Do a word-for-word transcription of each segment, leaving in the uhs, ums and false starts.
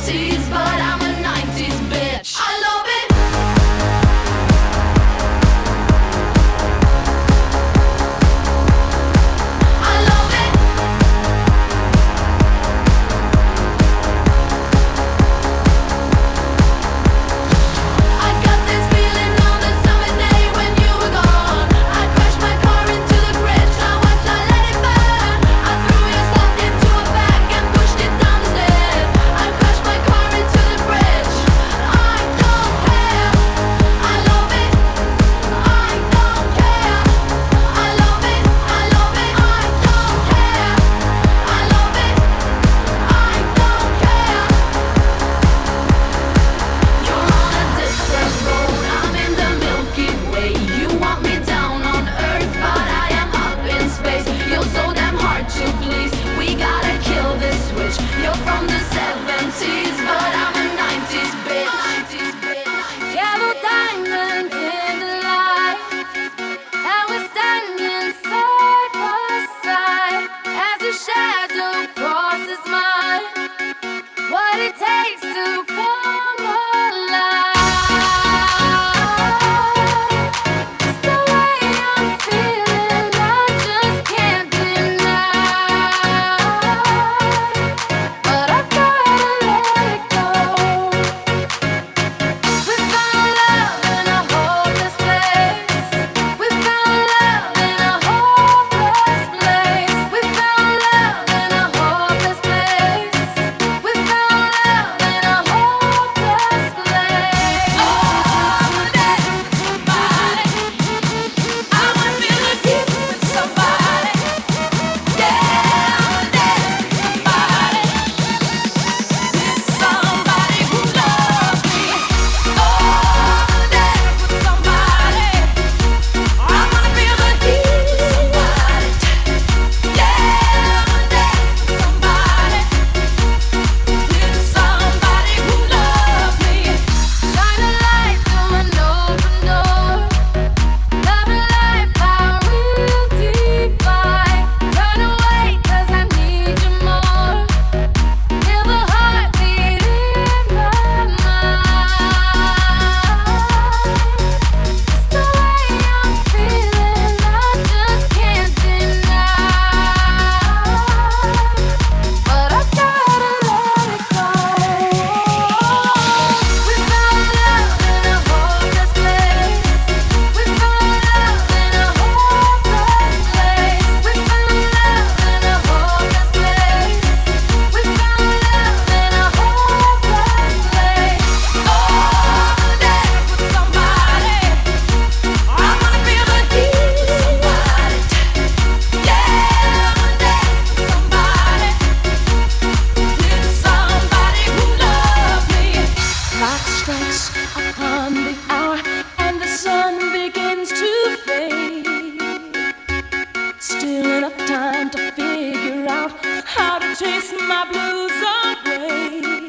seventies, but I'm a nineties bitch. I love it. I love it. I got this feeling on the summer day when you were gone. I crashed my car into the bridge. I watched, I let it burn. I threw your stuff into a bag and pushed it down the stairs. I crashed my car into the bridge. I don't care. I love it. I don't care. I love it. I love it. I don't care. I love it. I don't care. You're on a different road, I'm in the Milky Way. You want me down on Earth, but I am up in space. You're so damn hard to please, we gotta kill this switch. You're from the seventies, but I'm a nineties bitch. Yellow diamond in the light, and we're standing side by side as your shadow crosses mine. What it takes to come alive. It's the way I'm feeling, I just can't deny. But I've gotta let it go. We found love in a hopeless place. We found love in a hopeless place. We found love in a hopeless place. We found love in a hopeless place. Oh, that somebody. I wanna feel the heat with somebody. Yeah, that somebody. With somebody who loves me. Oh, that with somebody. I wanna feel the heat with somebody. Yeah, that somebody. With somebody who loves me. Shine a light through an open door. Love and life, our real divine. Turn away 'cause I need you more. Feel the heartbeat in my mind. It's the way I'm feeling, I just can't deny. But I gotta let it go. We found love in a hopeless place. We found love in a hopeless place. We found love in a hopeless place. We found love in a hopeless place. Oh, that with somebody. I wanna feel the heat with somebody. Yeah, that with somebody. With somebody who loves me. Clock strikes upon the hour and the sun begins to fade. Still enough time to figure out how to chase my blues away.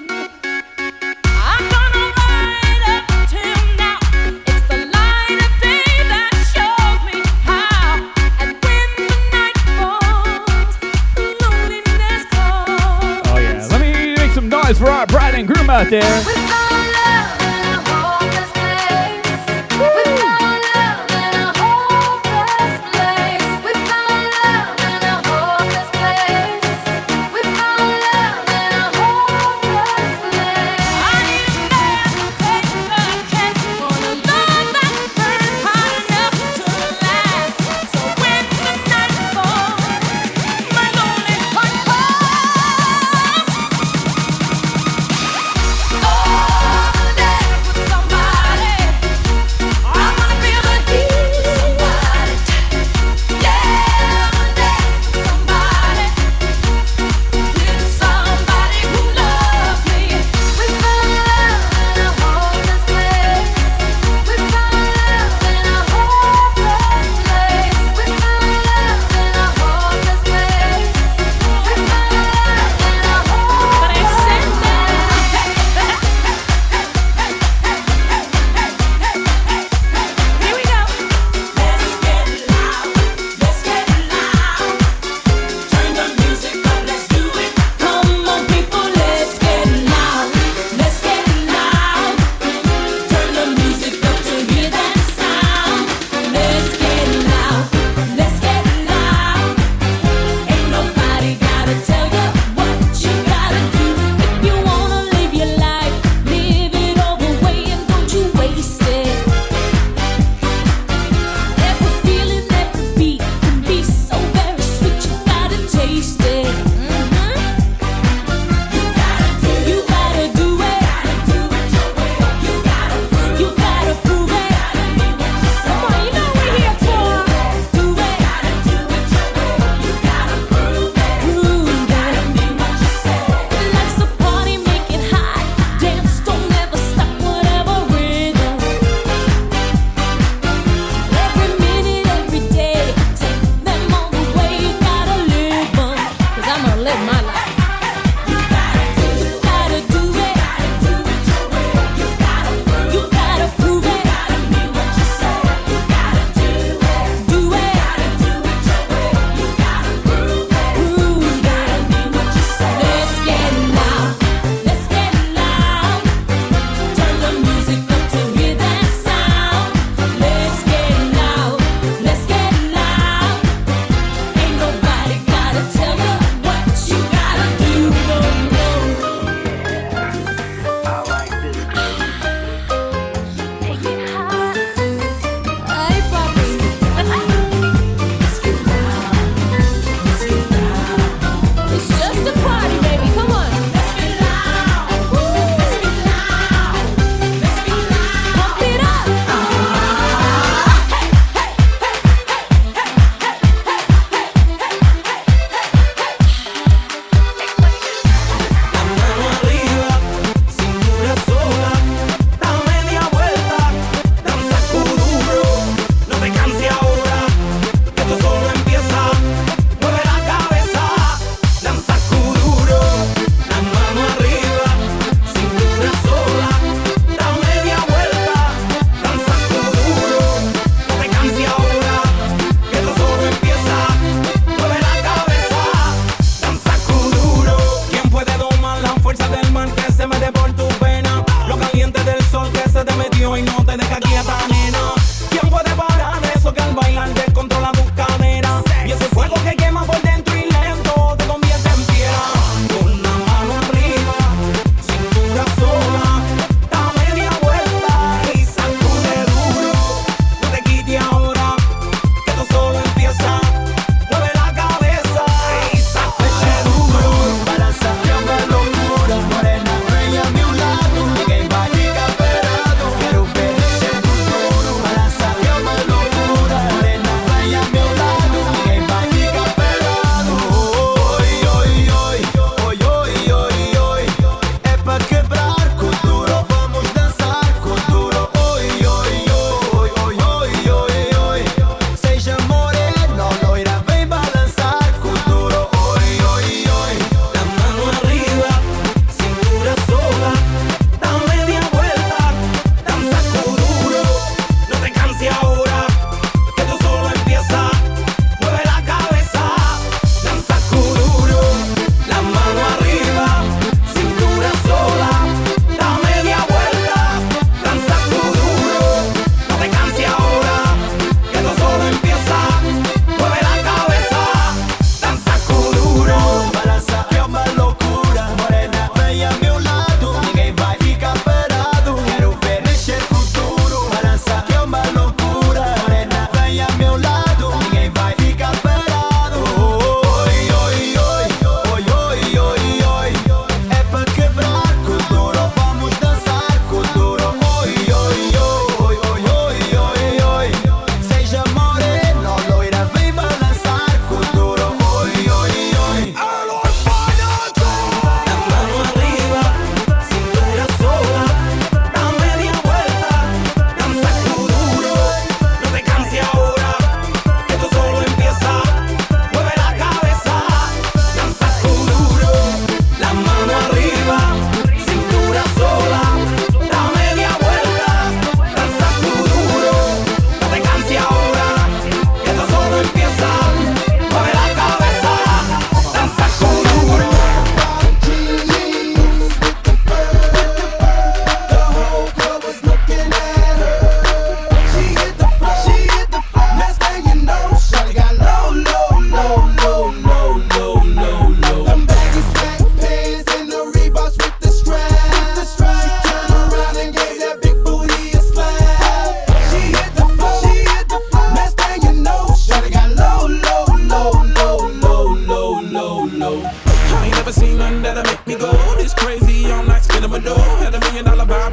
I'm gonna ride up till now. It's the light of day that shows me how. And when the night falls, loneliness calls. Oh yeah, let me make some noise for our bride and groom out there. We found love in a hopeless place. We found love in a hopeless place. We found love in a hopeless place. We found love in a hopeless place. I need a man who takes a chance on a love that burns hot enough to last. So when the night falls, my lonely heart calls. Oh,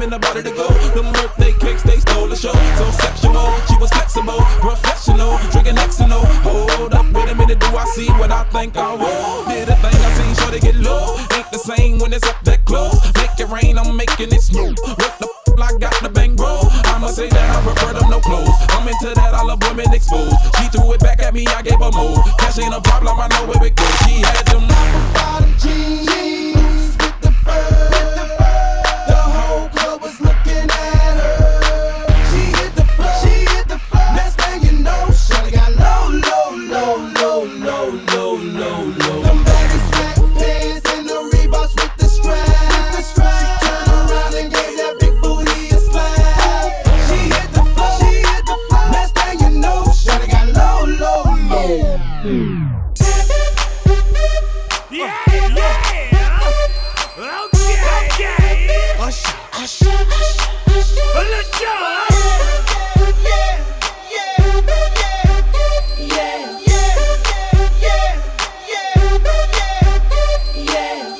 having about it to go. Them birthday cakes, they stole the show. So sexual, she was flexible, professional, drinking Xanol. Hold up, wait a minute, do I see what I think I will? Did a thing I seen, sure they get low. Ain't the same when it's up that close. Make it rain, I'm making it smooth. What the f, I got the bang bro. I'ma say that I prefer them no clothes. I'm into that, I love women exposed. She threw it back at me, I gave her more. Cash ain't a problem, I know where it goes. She had them bottom jeans with the fur. The whole club was looking at her. She hit the floor, she hit the floor. Next thing you know, shawty got low, low, low, low, low, low, low, low. Them baggy sweatpants and the Reeboks with the strap. She turned around and gave that big booty a slap. She hit the floor, she hit the floor. Next thing you know, shawty got low, low, low. Yeah, yeah. Okay, okay. Hush, hush, hush, hush. Let's go. Yeah, yeah, yeah, yeah, yeah, yeah, yeah,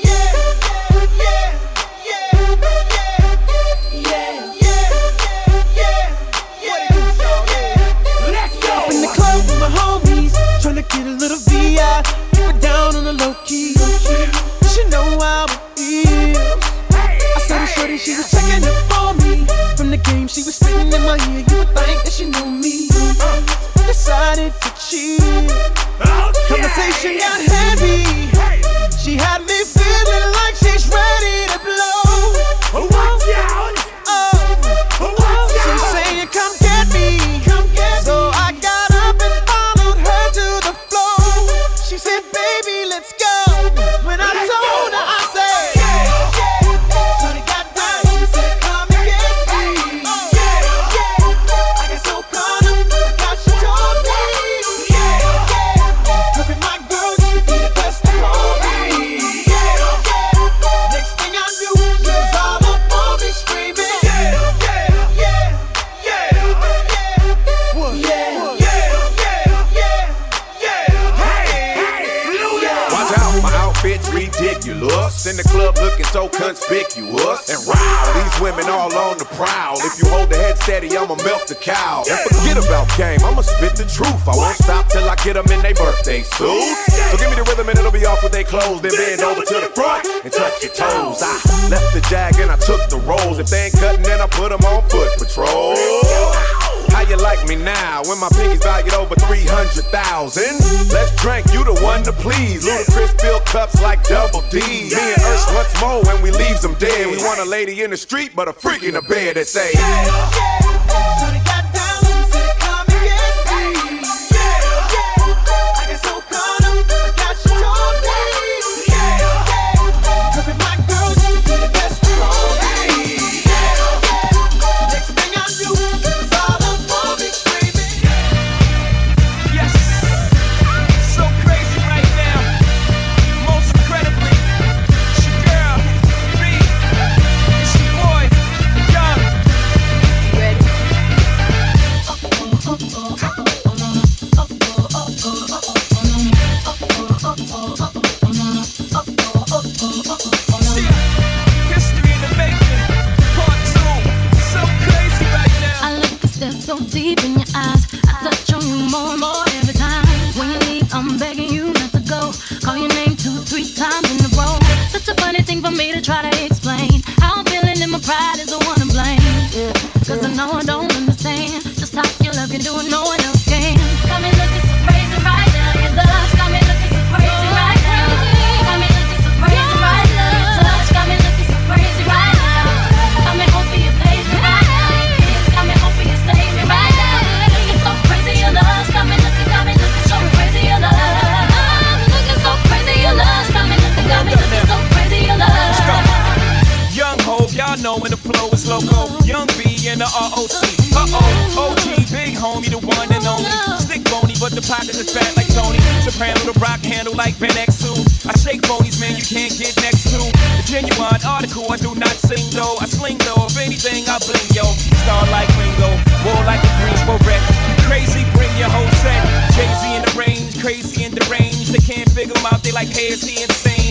yeah. Let's go. Up in the club with my homies, tryna get a little V I. Keep it down on the low key. You should know how it feels. I saw the shorty, she was checking up on me. From the game, she was spitting in my ear. You would think that she knew me. Decided to chill. Conversation got heavy. She had me feeling like she's ready to blow. Watch out. Oh, Watch she's out. saying, come get me. Come get so me. I got up and followed her to the floor. She said, baby, let's go. When I told her, I said, shorty got down. She said, come and get me. I got so caught up, I got she told me. Look at my girl, she be the best of all me. Next thing I knew, she was all up on me screaming. Yeah, yeah, yeah, yeah, what? Yeah, Watch out, my outfit's ridiculous. In the club looking so conspicuous. And wow, these women all on the prowl. If you hold the head steady, I'ma milk the cow. And forget about game, I'ma spit the truth. I won't stop till I get them in their birthday suits. So give me the rhythm and it'll be off with their clothes. Then bend over to the front and touch your toes. I left the jag and I took the rolls. If they ain't cutting, then I put them on foot patrol. How you like me now when my pinky's valued over three hundred thousand? Let's drink, you the one to please. Ludacris fill cups like double D. Me and Ursh once more when we leaves them dead. We want a lady in the street, but a freak in the bed that say, shorty got down, she said, come and get me. I got so caught up, I got she told me. Look at my girl, she be the best of all me. Next thing I knew, it was all up on me screaming. Yes. So crazy right now. Most incredibly, it's your girl, B. It's your boy, Young. Ready? History in the making, part two. So crazy right now. I look a step so deep in your eyes. I touch on you more and more every time. When you leave, I'm begging you not to go. Call your name two, three times in a row. Such a funny thing for me to try to explain. How I'm feeling and my pride is the one to blame. Yeah. Cause I know I don't understand just how your love can do it, no one else can. Got me looking so crazy right now. Your love got me looking so crazy right now. Got me looking so crazy right now. Your touch got me looking so crazy right now. Got me hoping you please me right now. Your kiss got me hoping you stay me right now. Looking so crazy, your love got me looking, got me looking so crazy, your love. Looking so crazy, your love got me looking, got me looking so crazy, your love. Young Hov, y'all know when the flow is loco. Young B and the R O C. Uh-oh, O G, big homie, the one and only. Stick bony, but the pockets is fat like Tony. Soprano, the rock handle like Ben X two. I shake bonies, man, you can't get next to. The genuine article, I do not sing though. I sling though, if anything, I bling yo. Star like Ringo, war like a Greensboro wreck. Crazy, bring your whole set. Jay-Z in the range, crazy in the range. They can't figure him out, they like, hey, is he insane?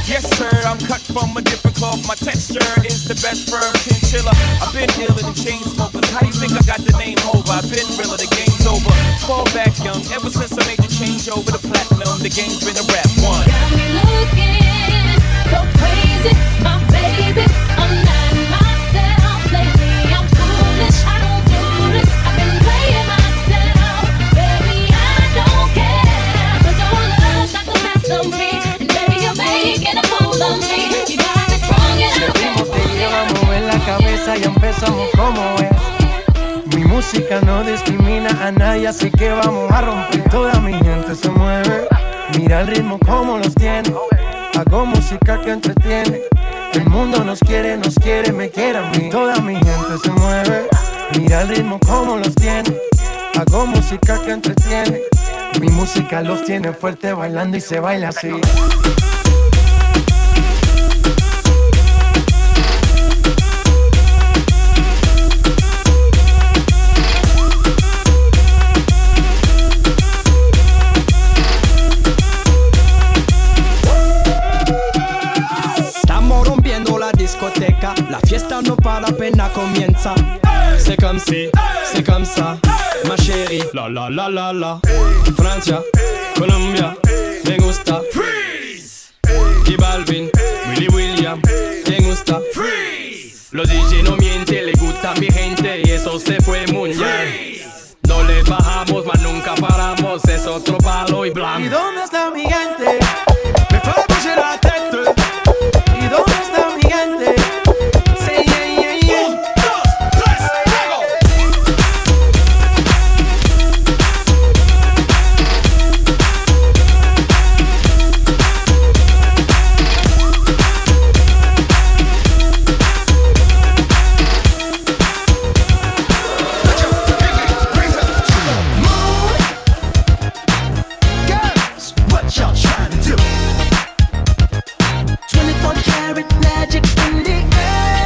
Yes, sir, I'm cut from a different cloth. My texture is the best firm chinchilla. I've been dealing in chain smokers. How you think I got the name over? I've been realer, the game's over. Fall back young, ever since I made the change over to platinum, the game's been a rap one. Got me looking so crazy, my baby. I'm not myself lately. I'm foolish. I don't do this. I've been playing myself, baby. I don't care. 'Cause your love's not the best of me, and baby, you're making a fool of me. You got me strong and Si I el don't ritmo te lleva a care. mover la cabeza y empezamos como es. Mi música no discrimina a nadie, así que vamos a romper. Toda mi gente se mueve. Mira el ritmo como los tiene. Hago música que entretiene. El mundo nos quiere, nos quiere, me quiere a mí. Toda mi gente se mueve. Mira el ritmo como los tiene. Hago música que entretiene. Mi música los tiene fuerte bailando y se baila así. Estamos rompiendo la discoteca, la fiesta no para, apenas comienza. C'est comme si, c'est comme ça, ma chérie. La la la la la. Francia, Colombia, me gusta. Freeze. Y Balvin, Willy William, me gusta. Freeze. Los D J no mienten, le gusta a mi gente y eso se fue mundial. No le bajamos, mas nunca paramos, es otro palo y blanco. ¿Y dónde está mi gente? Me fue a bouger la tête. ¿Y dónde está mi gente? Say yeah, yeah, yeah. Girls, what y'all trying to do? twenty-four karat magic in the air.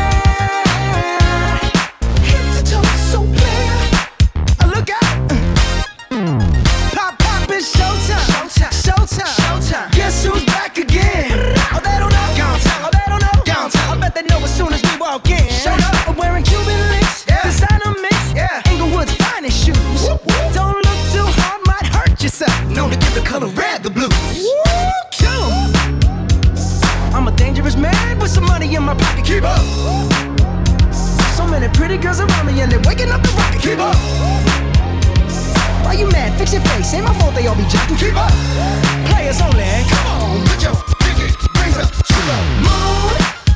Head to toe, so clear. Uh, Look out. Pop, pop, it's showtime. Showtime. Showtime. Showtime. Guess who's back again? Oh, they don't know. Gone time. Oh, they don't know. Gone time. I bet they know as soon as we walk in. Showed up. I'm wearing Cuban links. Yeah. Designer mix. Yeah. Inglewood's finest shoes. Whoop, whoop. Don't look too hard, might hurt yourself. Known to give the color red the blues. Woo, kill 'em. I'm a dangerous man with some money in my pocket. Keep up. So many pretty girls around me and they're waking up the rocket. Keep up. Why you mad? Fix your face. Ain't my fault they all be jocking. Keep up. Players only. Come on, put your pinky rings up to the moon.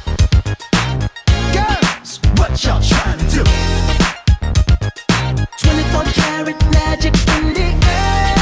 Girls, what y'all trying to do? twenty-four karat magic in the air.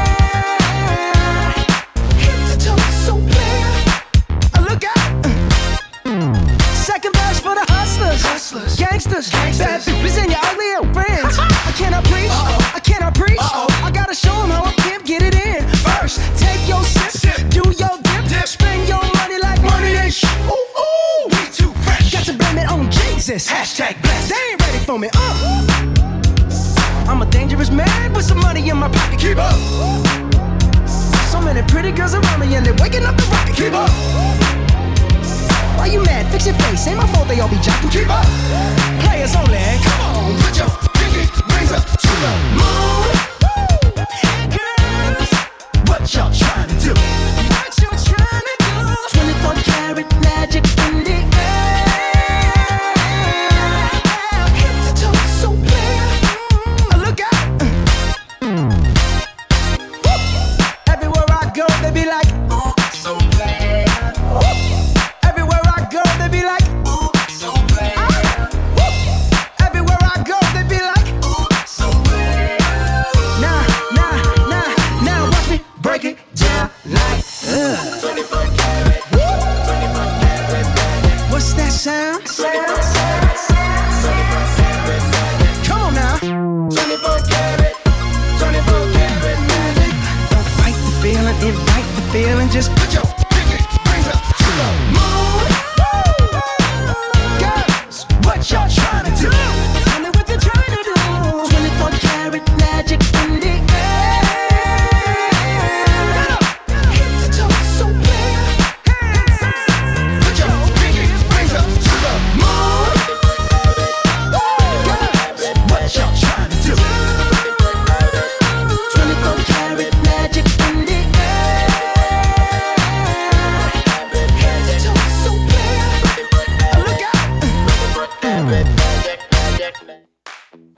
Head to toe, so clear. Uh, Look out. Second verse for the hustlers, hustlers, gangsters, bad bitches and your ugly old friends. I cannot preach, I cannot preach. I gotta show 'em how I can get it in. First, take your sip, do your dip, spend your money like money ain't sh- Ooh, ooh, we too fresh. Got to blame it on Jesus. Hashtag blessed. They ain't ready for me. Uh. I'm a dangerous man with some money in my pocket. Keep up. So many pretty girls around me and they're waking up the rocket. Keep up. Why you mad? Fix your face. Ain't my fault they all be jocking. Keep up. Players only. Come on, put your pinky rings up to the moon. Girls, what y'all trying to do?